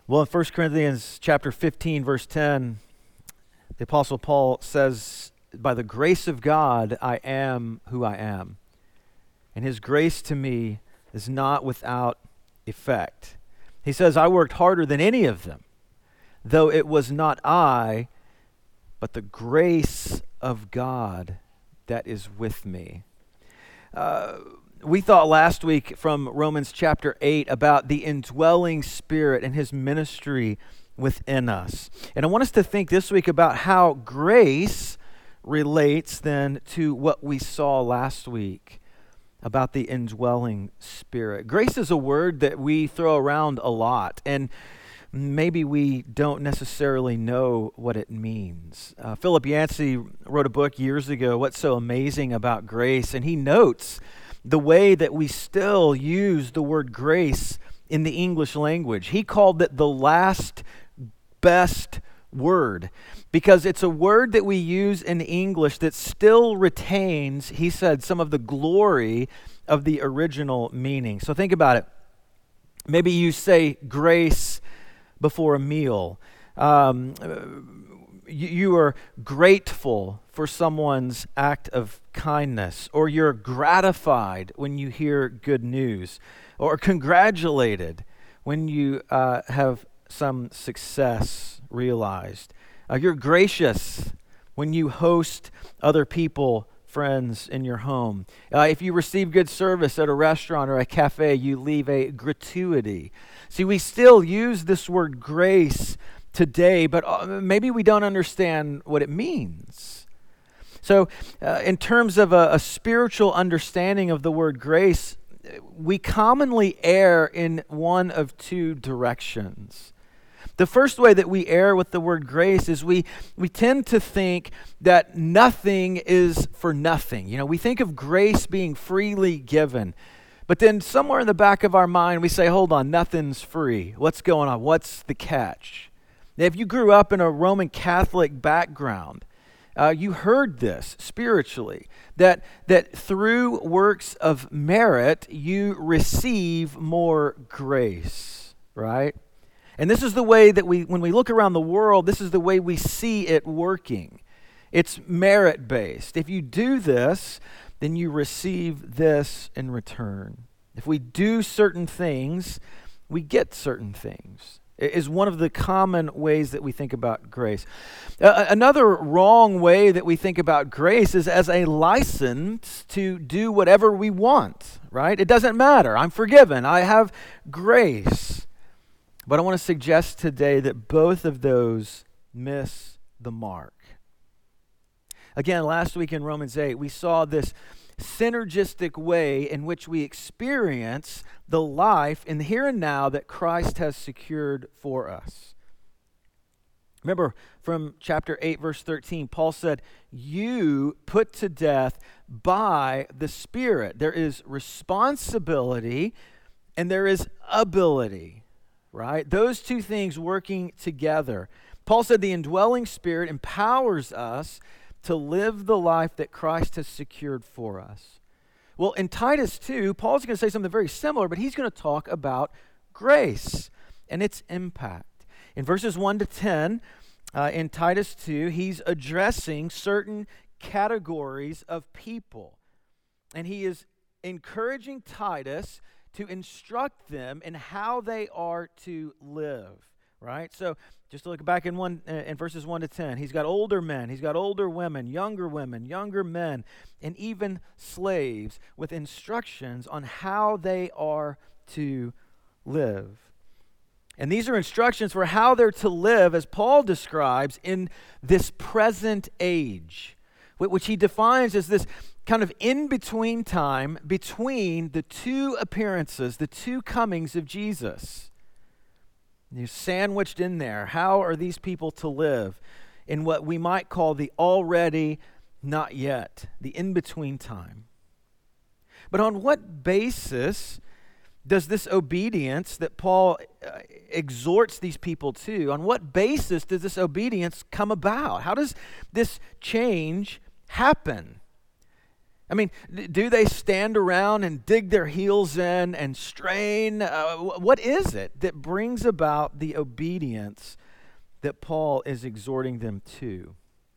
Well, in 1 Corinthians chapter 15, verse 10, the Apostle Paul says, by the grace of God, I am who I am. And his grace to me is not without effect. He says, I worked harder than any of them, though it was not I, but the grace of God that is with me. We thought last week from Romans chapter 8 about the indwelling Spirit and his ministry within us. And I want us to think this week about how grace relates then to what we saw last week about the indwelling Spirit. Grace is a word that we throw around a lot, and maybe we don't necessarily know what it means. Philip Yancey wrote a book years ago, What's So Amazing About Grace, and he notes the way that we still use the word grace in the English language. He called it the last best word because it's a word that we use in English that still retains, he said, some of the glory of the original meaning. So think about it. Maybe you grace before a meal. You are grateful for someone's act of kindness, or you're gratified when you hear good news, or congratulated when you have some success realized. You're gracious when you host other people, friends in your home. If you receive good service at a restaurant or a cafe, you leave a gratuity. See, we still use this word grace today, but maybe we don't understand what it means. So in terms of a spiritual understanding of the word grace, we commonly err in one of two directions. The first way that we err with the word grace is we tend to think that nothing is for nothing. You know, we think of grace being freely given. But then somewhere in the back of our mind, we say, hold on, nothing's free. What's going on? What's the catch? Now, if you grew up in a Roman Catholic background, you heard this spiritually, that through works of merit, you receive more grace, right? And this is the way that when we look around the world, this is the way we see it working. It's merit-based. If you do this, then you receive this in return. If we do certain things, we get certain things. It is one of the common ways that we think about grace. Another wrong way that we think about grace is as a license to do whatever we want, right? It doesn't matter. I'm forgiven. I have grace. But I want to suggest today that both of those miss the mark. Again, last week in Romans 8, we saw this synergistic way in which we experience the life in the here and now that Christ has secured for us. Remember from chapter 8, verse 13, Paul said, you put to death by the Spirit. There is responsibility and there is ability, right? Those two things working together. Paul said the indwelling Spirit empowers us to live the life that Christ has secured for us. Well, in Titus 2, Paul's going to say something very similar, but he's going to talk about grace and its impact. In verses 1 to 10, in Titus 2, he's addressing certain categories of people. And he is encouraging Titus to instruct them in how they are to live, right? So just to look back in verses 1 to 10, he's got older men, he's got older women, younger men, and even slaves with instructions on how they are to live. And these are instructions for how they're to live, as Paul describes, in this present age, which he defines as this kind of in-between time between the two appearances, the two comings of Jesus. You're sandwiched in there. How are these people to live in what we might call the already, not yet, the in-between time? But on what basis does this obedience that Paul exhorts these people to, on what basis does this obedience come about? How does this change happen? I mean, do they stand around and dig their heels in and strain? What is it that brings about the obedience that Paul is exhorting them to?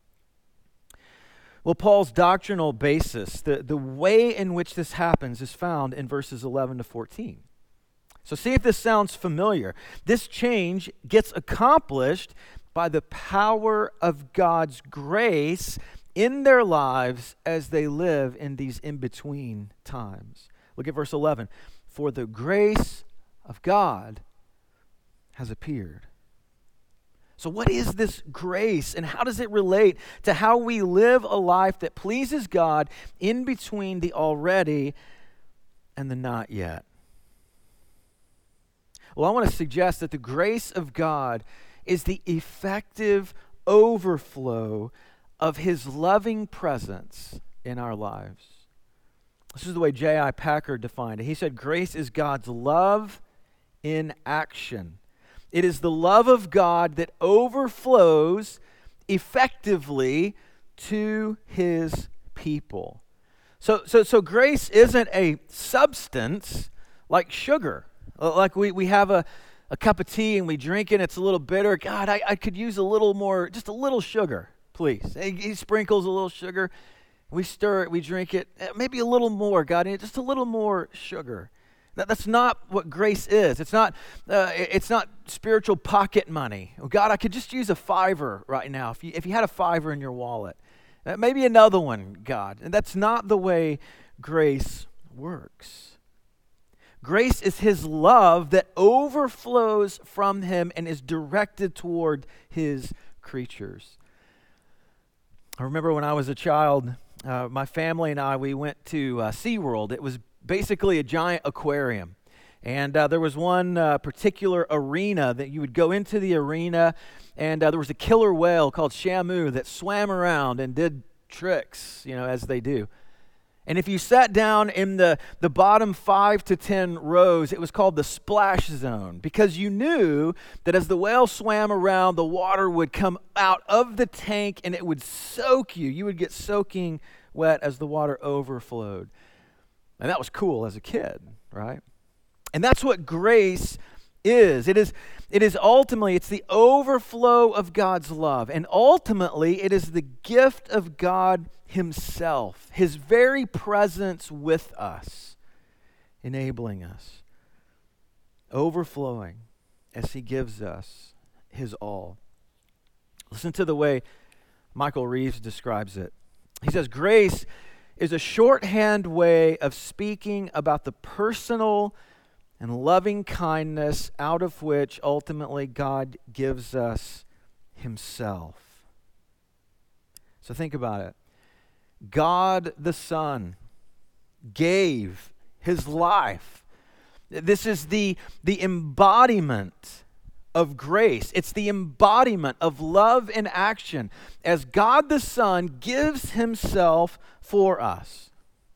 Well, Paul's doctrinal basis, the way in which this happens, is found in verses 11 to 14. So see if this sounds familiar. This change gets accomplished by the power of God's grace in their lives as they live in these in-between times. Look at verse 11. For the grace of God has appeared. So what is this grace, and how does it relate to how we live a life that pleases God in between the already and the not yet? Well, I want to suggest that the grace of God is the effective overflow of his loving presence in our lives. This is the way J.I. Packer defined it. He said, grace is God's love in action. It is the love of God that overflows effectively to his people. So grace isn't a substance like sugar. Like we have a cup of tea and we drink it and it's a little bitter. God, I could use a little more, just a little sugar, please. He sprinkles a little sugar. We stir it, we drink it. Maybe a little more, God, just a little more sugar. That's not what grace is. It's not spiritual pocket money. Oh, God, I could just use a $5 right now. If you had a $5 in your wallet, maybe another one, God. And that's not the way grace works. Grace is his love that overflows from him and is directed toward his creatures. I remember when I was a child, my family and I, we went to SeaWorld. It was basically a giant aquarium. And there was one particular arena that you would go into the arena, and there was a killer whale called Shamu that swam around and did tricks, as they do. And if you sat down in the bottom 5 to 10 rows, it was called the splash zone, because you knew that as the whale swam around, the water would come out of the tank and it would soak you. You would get soaking wet as the water overflowed. And that was cool as a kid, right? And that's what grace is. It is ultimately, it's the overflow of God's love. And ultimately, it is the gift of God himself, his very presence with us, enabling us, overflowing as he gives us his all. Listen to the way Michael Reeves describes it. He says, grace is a shorthand way of speaking about the personal and loving kindness out of which ultimately God gives us himself. So think about it. God the Son gave his life. This is the embodiment of grace. It's the embodiment of love in action as God the Son gives himself for us.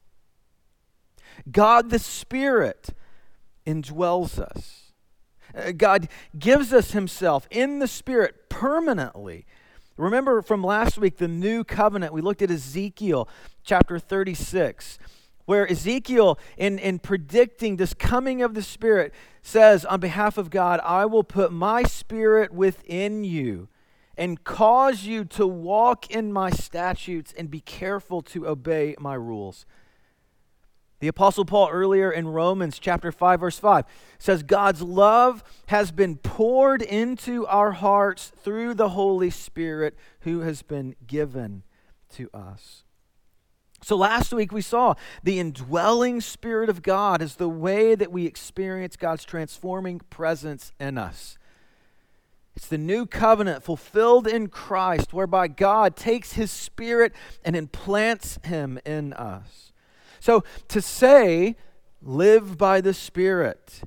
God the Spirit indwells us. God gives us himself in the Spirit permanently. Remember from last week, the new covenant, we looked at Ezekiel chapter 36, where Ezekiel, in predicting this coming of the Spirit, says on behalf of God, I will put my Spirit within you and cause you to walk in my statutes and be careful to obey my rules. The Apostle Paul earlier in Romans chapter 5, verse 5 says, God's love has been poured into our hearts through the Holy Spirit who has been given to us. So last week we saw the indwelling Spirit of God as the way that we experience God's transforming presence in us. It's the new covenant fulfilled in Christ, whereby God takes his Spirit and implants him in us. So to say, live by the Spirit,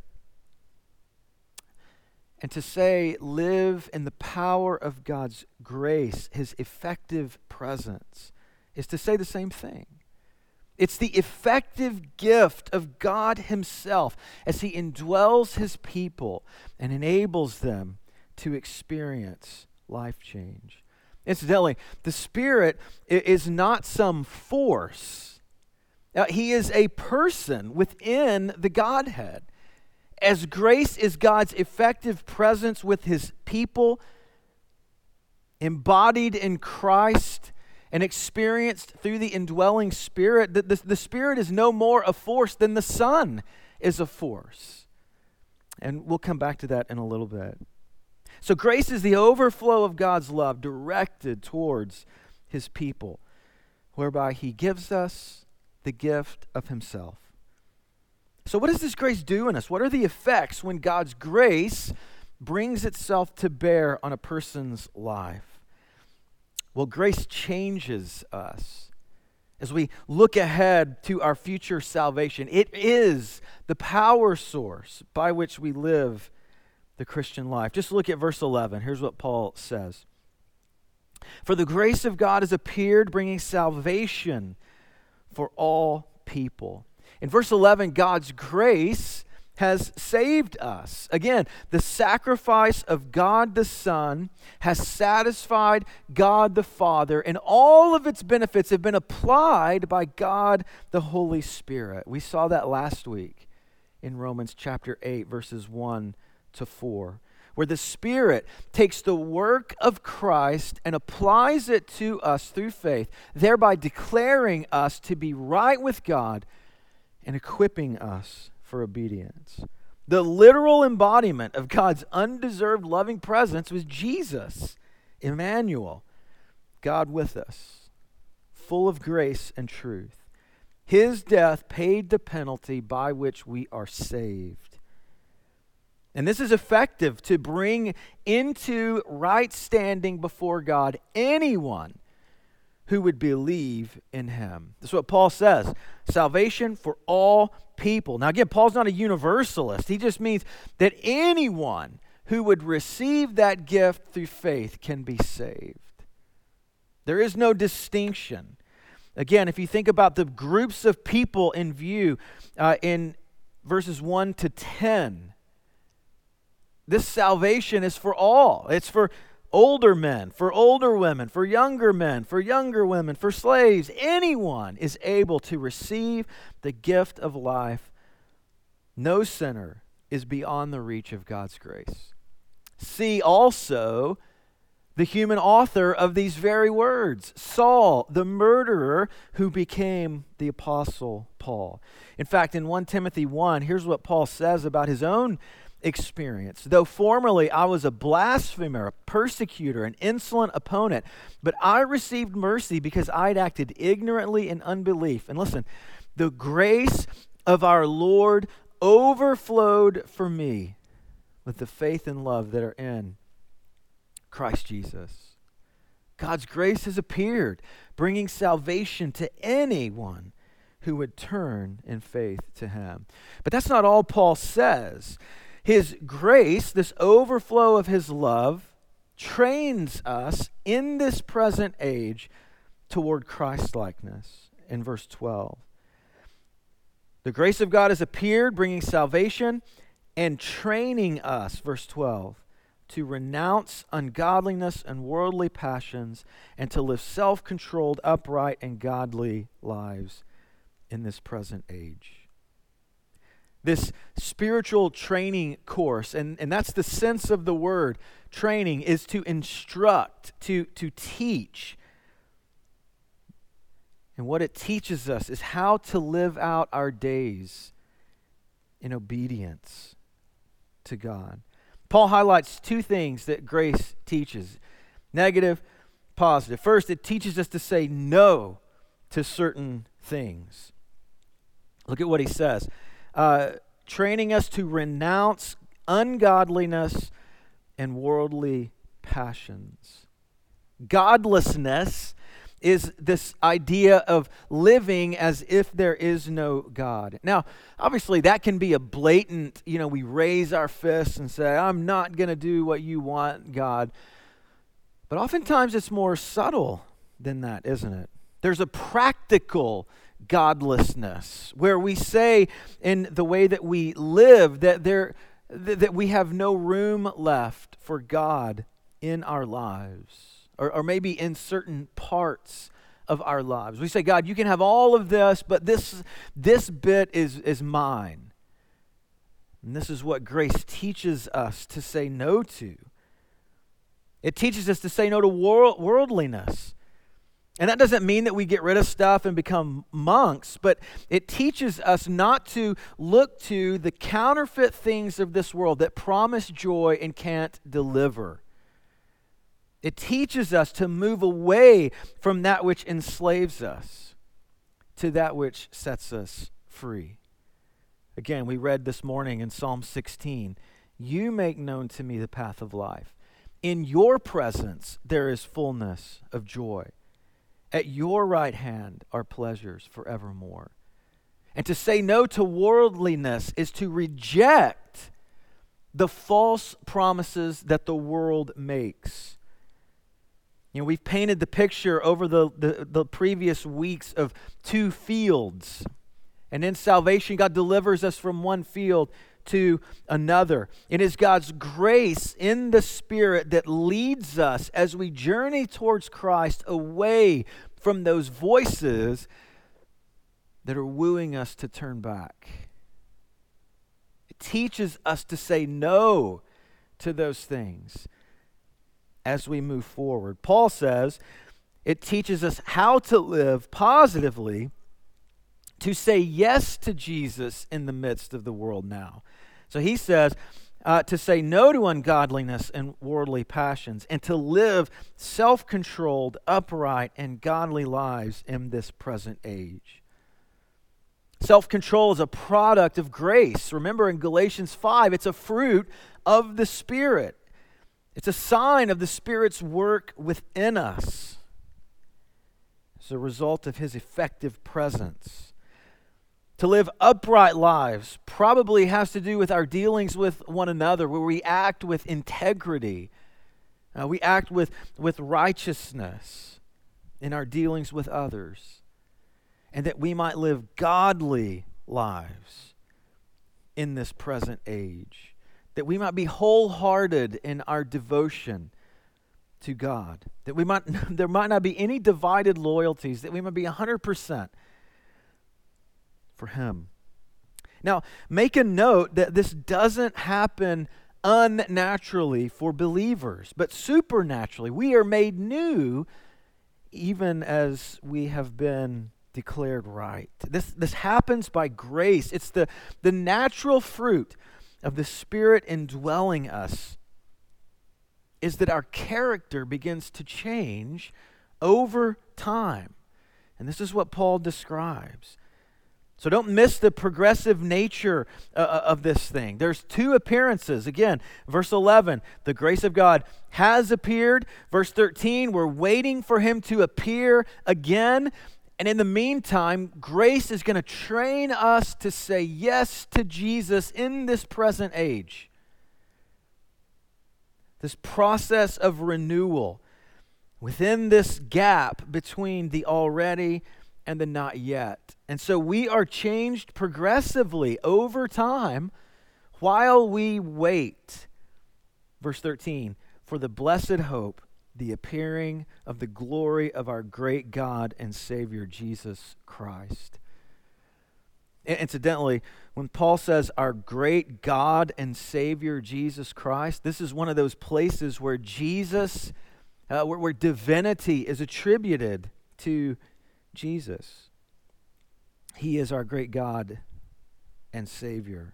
and to say, live in the power of God's grace, his effective presence, is to say the same thing. It's the effective gift of God himself as he indwells his people and enables them to experience life change. Incidentally, the Spirit is not some force He is a person within the Godhead. As grace is God's effective presence with his people, embodied in Christ and experienced through the indwelling Spirit, the Spirit is no more a force than the Son is a force. And we'll come back to that in a little bit. So grace is the overflow of God's love directed towards his people, whereby he gives us the gift of himself. So what does this grace do in us? What are the effects when God's grace brings itself to bear on a person's life? Well, grace changes us. As we look ahead to our future salvation, it is the power source by which we live the Christian life. Just look at verse 11. Here's what Paul says. For the grace of God has appeared, bringing salvation for all people. In verse 11, God's grace has saved us. Again, the sacrifice of God the Son has satisfied God the Father, and all of its benefits have been applied by God the Holy Spirit. We saw that last week in Romans chapter 8, verses 1 to 4, where the Spirit takes the work of Christ and applies it to us through faith, thereby declaring us to be right with God and equipping us for obedience. The literal embodiment of God's undeserved loving presence was Jesus, Emmanuel, God with us, full of grace and truth. His death paid the penalty by which we are saved. And this is effective to bring into right standing before God anyone who would believe in him. That's what Paul says. Salvation for all people. Now again, Paul's not a universalist. He just means that anyone who would receive that gift through faith can be saved. There is no distinction. Again, if you think about the groups of people in view in verses 1 to 10, this salvation is for all. It's for older men, for older women, for younger men, for younger women, for slaves. Anyone is able to receive the gift of life. No sinner is beyond the reach of God's grace. See also the human author of these very words, Saul, the murderer who became the Apostle Paul. In fact, in 1 Timothy 1, here's what Paul says about his own experience. Though formerly I was a blasphemer, a persecutor, an insolent opponent, but I received mercy because I'd acted ignorantly in unbelief. And listen, the grace of our Lord overflowed for me with the faith and love that are in Christ Jesus. God's grace has appeared, bringing salvation to anyone who would turn in faith to him. But that's not all Paul says. His grace, this overflow of his love, trains us in this present age toward Christ-likeness. In verse 12, the grace of God has appeared, bringing salvation and training us, verse 12, to renounce ungodliness and worldly passions and to live self-controlled, upright, and godly lives in this present age. This spiritual training course, and that's the sense of the word training, is to instruct, to teach. And what it teaches us is how to live out our days in obedience to God. Paul highlights two things that grace teaches: negative, positive. First, it teaches us to say no to certain things. Look at what he says. Training us to renounce ungodliness and worldly passions. Godlessness is this idea of living as if there is no God. Now, obviously that can be a blatant, we raise our fists and say, I'm not going to do what you want, God. But oftentimes it's more subtle than that, isn't it? There's a practical godlessness where we say in the way that we live that we have no room left for God in our lives, or maybe in certain parts of our lives. We say, God, you can have all of this, but this bit is mine. And this is what grace teaches us to say no to. It teaches us to say no to worldliness. And that doesn't mean that we get rid of stuff and become monks, but it teaches us not to look to the counterfeit things of this world that promise joy and can't deliver. It teaches us to move away from that which enslaves us to that which sets us free. Again, we read this morning in Psalm 16, you make known to me the path of life. In your presence there is fullness of joy. At your right hand are pleasures forevermore. And to say no to worldliness is to reject the false promises that the world makes. You know, we've painted the picture over the previous weeks of two fields. And in salvation, God delivers us from one field to another. It is God's grace in the Spirit that leads us as we journey towards Christ away from those voices that are wooing us to turn back. It teaches us to say no to those things as we move forward. Paul says it teaches us how to live positively, to say yes to Jesus in the midst of the world now. So he says to say no to ungodliness and worldly passions, and to live self-controlled, upright, and godly lives in this present age. Self-control is a product of grace. Remember in Galatians 5, it's a fruit of the Spirit. It's a sign of the Spirit's work within us. It's a result of His effective presence. To live upright lives probably has to do with our dealings with one another, where we act with integrity. We act with righteousness in our dealings with others. And that we might live godly lives in this present age. That we might be wholehearted in our devotion to God. That there might not be any divided loyalties. That we might be 100% for Him. Now, make a note that this doesn't happen unnaturally for believers, but supernaturally. We are made new even as we have been declared right. This happens by grace. It's the natural fruit of the Spirit indwelling us, is that our character begins to change over time. And this is what Paul describes. So don't miss the progressive nature of this thing. There's two appearances. Again, verse 11, the grace of God has appeared. Verse 13, we're waiting for Him to appear again. And in the meantime, grace is going to train us to say yes to Jesus in this present age. This process of renewal within this gap between the already and the not yet. And so we are changed progressively over time while we wait. Verse 13, for the blessed hope, the appearing of the glory of our great God and Savior, Jesus Christ. Incidentally, when Paul says our great God and Savior, Jesus Christ, this is one of those places where Jesus, where divinity is attributed to Jesus. He is our great God and Savior.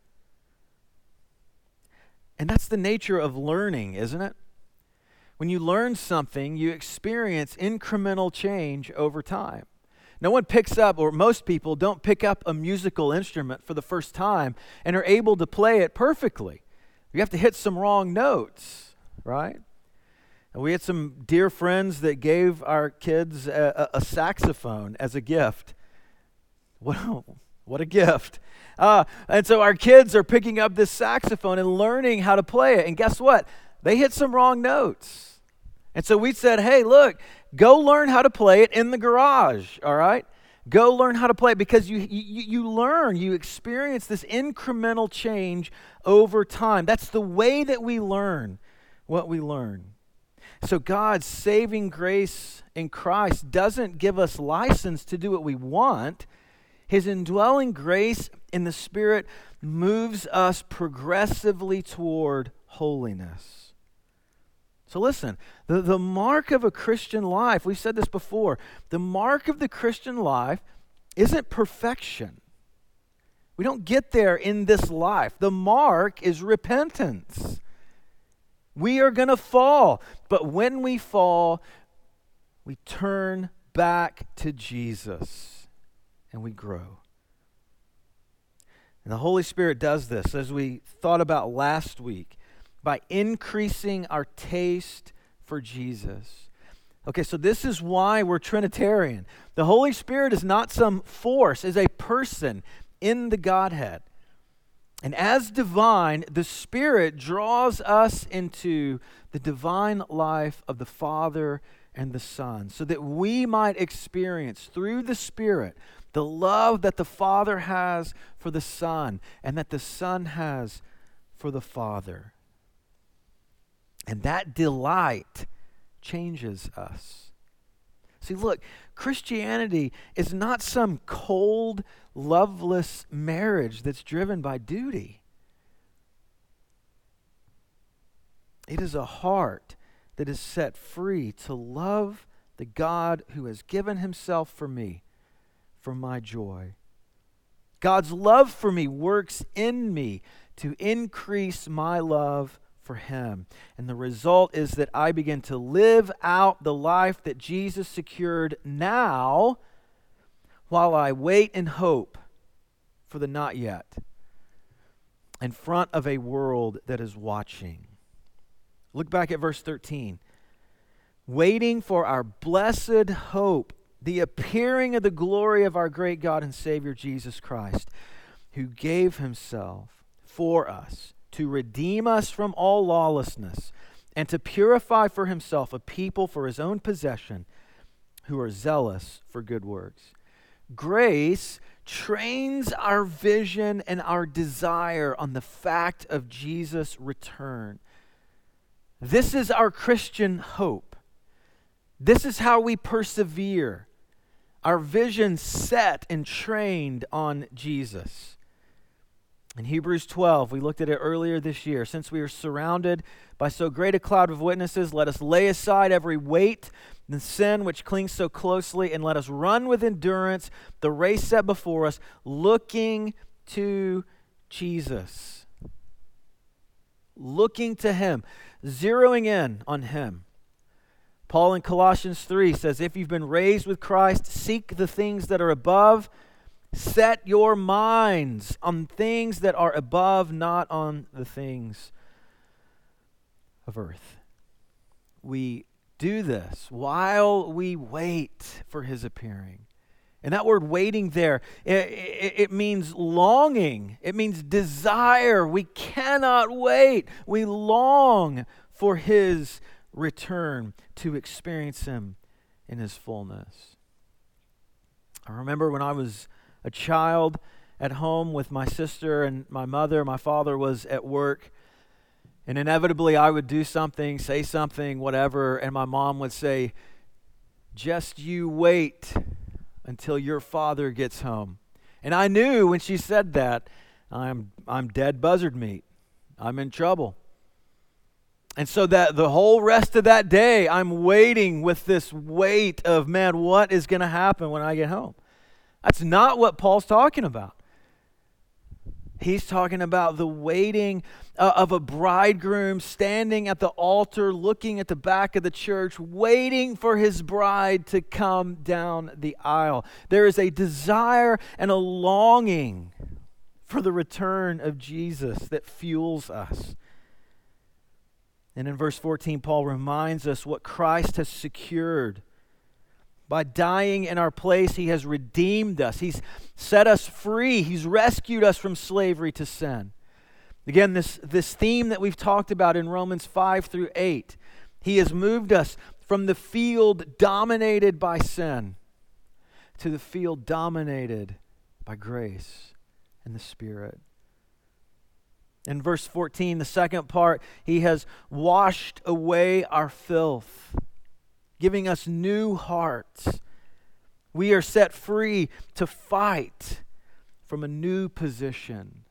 And that's the nature of learning, isn't it? When you learn something, you experience incremental change over time. No one picks up, or most people don't pick up a musical instrument for the first time and are able to play it perfectly. You have to hit some wrong notes, right? And we had some dear friends that gave our kids a saxophone as a gift. What a gift. And so our kids are picking up this saxophone and learning how to play it. And guess what? They hit some wrong notes. And so we said, hey, look, go learn how to play it in the garage, all right? Go learn how to play it, because you learn, you experience this incremental change over time. That's the way that we learn what we learn. So God's saving grace in Christ doesn't give us license to do what we want. His indwelling grace in the Spirit moves us progressively toward holiness. So listen, the mark of a Christian life, we've said this before, the mark of the Christian life isn't perfection. We don't get there in this life. The mark is repentance. We are going to fall, but when we fall, we turn back to Jesus and we grow. And the Holy Spirit does this, as we thought about last week, by increasing our taste for Jesus. Okay, so this is why we're Trinitarian. The Holy Spirit is not some force, is a person in the Godhead. And as divine, the Spirit draws us into the divine life of the Father and the Son, so that we might experience through the Spirit the love that the Father has for the Son and that the Son has for the Father. And that delight changes us. See, look, Christianity is not some cold, loveless marriage that's driven by duty. It is a heart that is set free to love the God who has given himself for me, for my joy. God's love for me works in me to increase my love for him. And the result is that I begin to live out the life that Jesus secured now, while I wait in hope for the not yet, in front of a world that is watching. Look back at verse 13. Waiting for our blessed hope, the appearing of the glory of our great God and Savior Jesus Christ, who gave himself for us to redeem us from all lawlessness and to purify for himself a people for his own possession who are zealous for good works. Grace trains our vision and our desire on the fact of Jesus' return. This is our Christian hope. This is how we persevere. Our vision set and trained on Jesus. In Hebrews 12, we looked at it earlier this year. Since we are surrounded by so great a cloud of witnesses, let us lay aside every weight and sin which clings so closely, and let us run with endurance the race set before us, looking to Jesus. Looking to him, zeroing in on him. Paul in Colossians 3 says, if you've been raised with Christ, seek the things that are above. Set your minds on things that are above, not on the things of earth. We do this while we wait for his appearing. And that word waiting there, it means longing. It means desire. We cannot wait. We long for his return to experience him in his fullness. I remember when I was a child at home with my sister and my mother. My father was at work, and inevitably I would do something, say something, whatever, and my mom would say, just you wait until your father gets home. And I knew when she said that, I'm dead buzzard meat. I'm in trouble. And so that the whole rest of that day, I'm waiting with this weight of, man, what is going to happen when I get home? That's not what Paul's talking about. He's talking about the waiting of a bridegroom standing at the altar, looking at the back of the church, waiting for his bride to come down the aisle. There is a desire and a longing for the return of Jesus that fuels us. And in verse 14, Paul reminds us what Christ has secured. By dying in our place, he has redeemed us. He's set us free. He's rescued us from slavery to sin. Again, this theme that we've talked about in Romans 5 through 8. He has moved us from the field dominated by sin to the field dominated by grace and the Spirit. In verse 14, the second part, he has washed away our filth, giving us new hearts. We are set free to fight from a new position.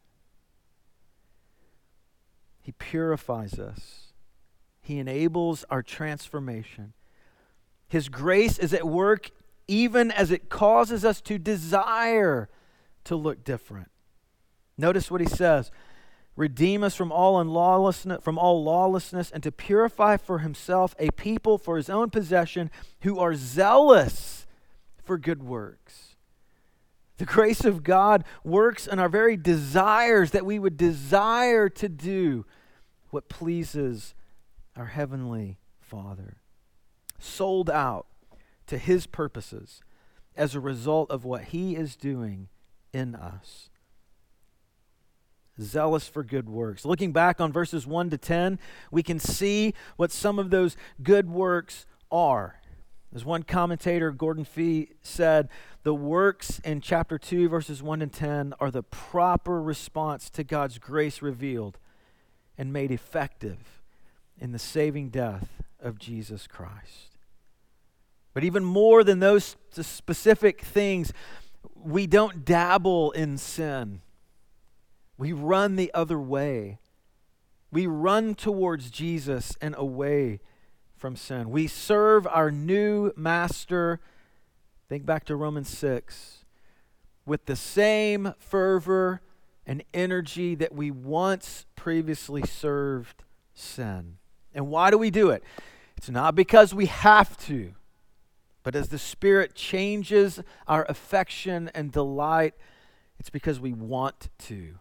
He purifies us. He enables our transformation. His grace is at work even as it causes us to desire to look different. Notice what he says. Redeem us from all lawlessness, and to purify for himself a people for his own possession who are zealous for good works. The grace of God works in our very desires, that we would desire to do what pleases our Heavenly Father. Sold out to his purposes as a result of what he is doing in us. Zealous for good works. Looking back on verses 1 to 10, we can see what some of those good works are. As one commentator, Gordon Fee, said, the works in chapter 2, verses 1 and 10 are the proper response to God's grace revealed and made effective in the saving death of Jesus Christ. But even more than those specific things, we don't dabble in sin. We run the other way. We run towards Jesus and away from sin. We serve our new master, think back to Romans 6, with the same fervor and energy that we once previously served sin. And why do we do it? It's not because we have to, but as the Spirit changes our affection and delight, it's because we want to.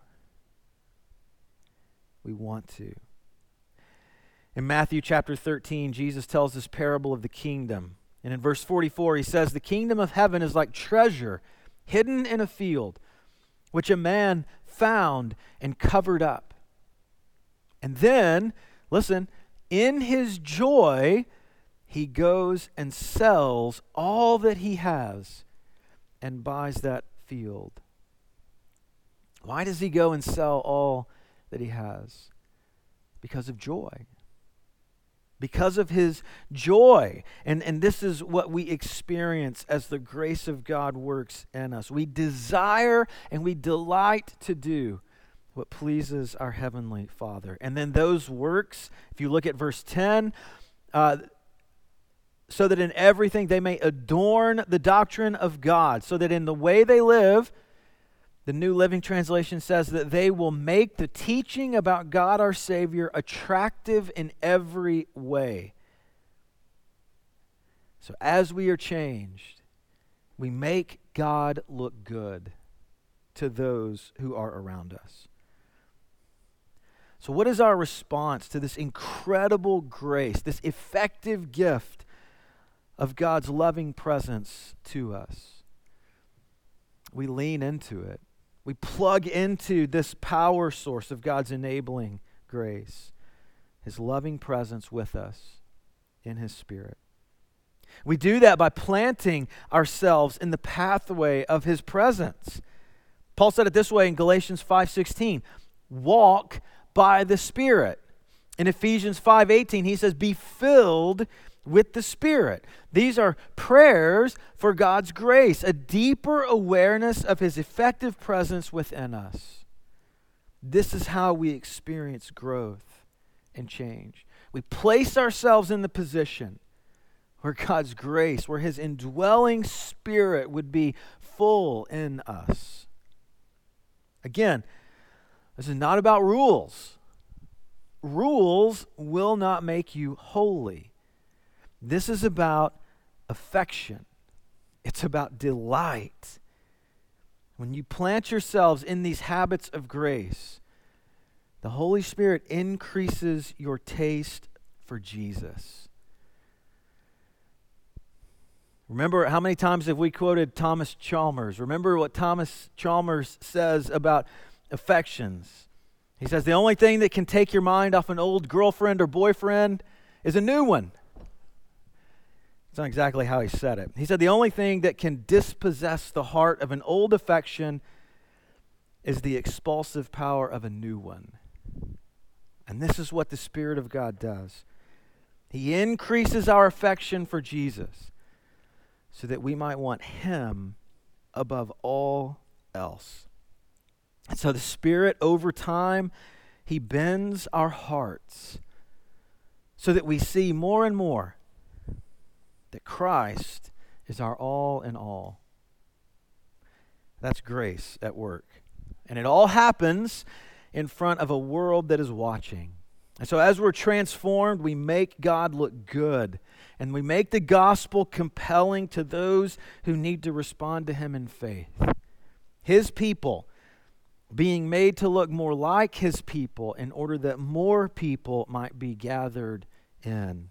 We want to. In Matthew chapter 13, Jesus tells this parable of the kingdom. And in verse 44, he says, the kingdom of heaven is like treasure hidden in a field, which a man found and covered up. And then, listen, in his joy, he goes and sells all that he has and buys that field. Why does he go and sell all that he has? Because of joy. Because of his joy. And this is what we experience as the grace of God works in us. We desire and we delight to do what pleases our Heavenly Father. And then those works, if you look at verse 10, so that in everything they may adorn the doctrine of God, so that in the way they live, the New Living Translation says that they will make the teaching about God our Savior attractive in every way. So as we are changed, we make God look good to those who are around us. So what is our response to this incredible grace, this effective gift of God's loving presence to us? We lean into it. We plug into this power source of God's enabling grace, his loving presence with us in his Spirit. We do that by planting ourselves in the pathway of his presence. Paul said it this way in Galatians 5:16, walk by the Spirit. In Ephesians 5:18, he says, be filled with the Spirit. These are prayers for God's grace, a deeper awareness of his effective presence within us. This is how we experience growth and change. We place ourselves in the position where God's grace, where his indwelling Spirit would be full in us. Again, this is not about rules. Rules will not make you holy. This is about affection. It's about delight. When you plant yourselves in these habits of grace, the Holy Spirit increases your taste for Jesus. Remember, how many times have we quoted Thomas Chalmers? Remember what Thomas Chalmers says about affections. He says, the only thing that can take your mind off an old girlfriend or boyfriend is a new one. It's not exactly how he said it. He said the only thing that can dispossess the heart of an old affection is the expulsive power of a new one. And this is what the Spirit of God does. He increases our affection for Jesus so that we might want him above all else. And so the Spirit, over time, he bends our hearts so that we see more and more that Christ is our all in all. That's grace at work. And it all happens in front of a world that is watching. And so as we're transformed, we make God look good. And we make the gospel compelling to those who need to respond to him in faith. His people being made to look more like his people in order that more people might be gathered in.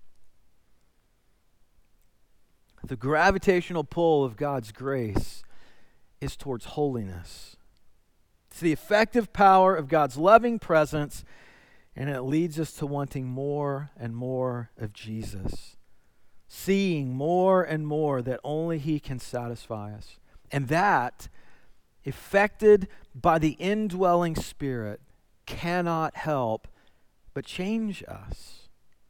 The gravitational pull of God's grace is towards holiness. It's the effective power of God's loving presence, and it leads us to wanting more and more of Jesus, seeing more and more that only he can satisfy us. And that, effected by the indwelling Spirit, cannot help but change us.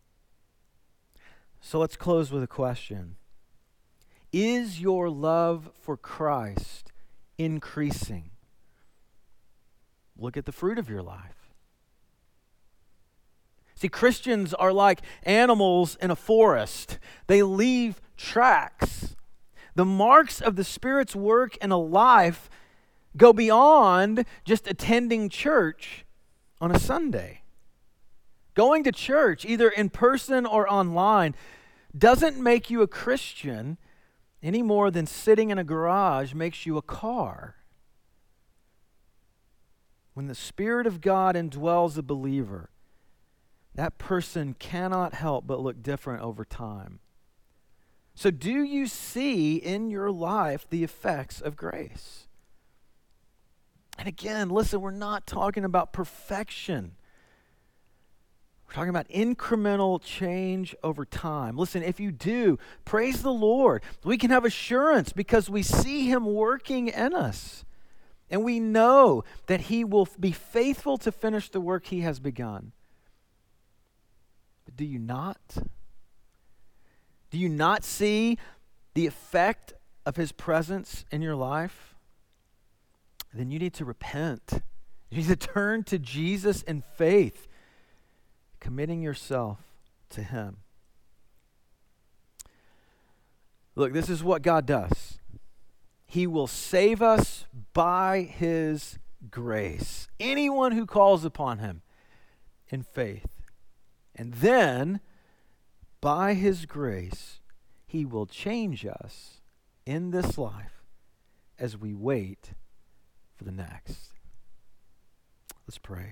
So let's close with a question. Is your love for Christ increasing? Look at the fruit of your life. See, Christians are like animals in a forest. They leave tracks. The marks of the Spirit's work in a life go beyond just attending church on a Sunday. Going to church, either in person or online, doesn't make you a Christian any more than sitting in a garage makes you a car. When the Spirit of God indwells a believer, that person cannot help but look different over time. So do you see in your life the effects of grace? And again, listen, we're not talking about perfection. We're talking about incremental change over time. Listen, if you do, praise the Lord. We can have assurance because we see him working in us. And we know that he will be faithful to finish the work he has begun. But do you not? Do you not see the effect of his presence in your life? Then you need to repent. You need to turn to Jesus in faith, committing yourself to him. Look, this is what God does. He will save us by his grace. Anyone who calls upon him in faith. And then, by his grace, he will change us in this life as we wait for the next. Let's pray.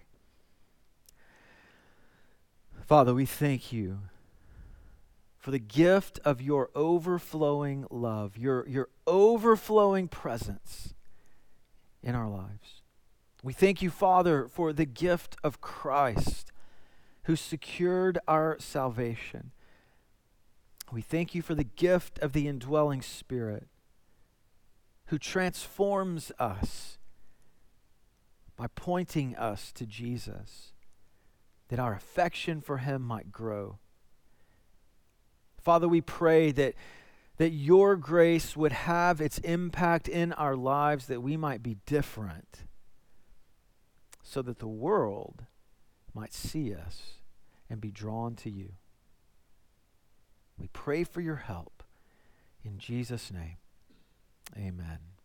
Father, we thank you for the gift of your overflowing love, your overflowing presence in our lives. We thank you, Father, for the gift of Christ who secured our salvation. We thank you for the gift of the indwelling Spirit who transforms us by pointing us to Jesus, that our affection for him might grow. Father, we pray that your grace would have its impact in our lives, that we might be different, so that the world might see us and be drawn to you. We pray for your help. In Jesus' name, amen.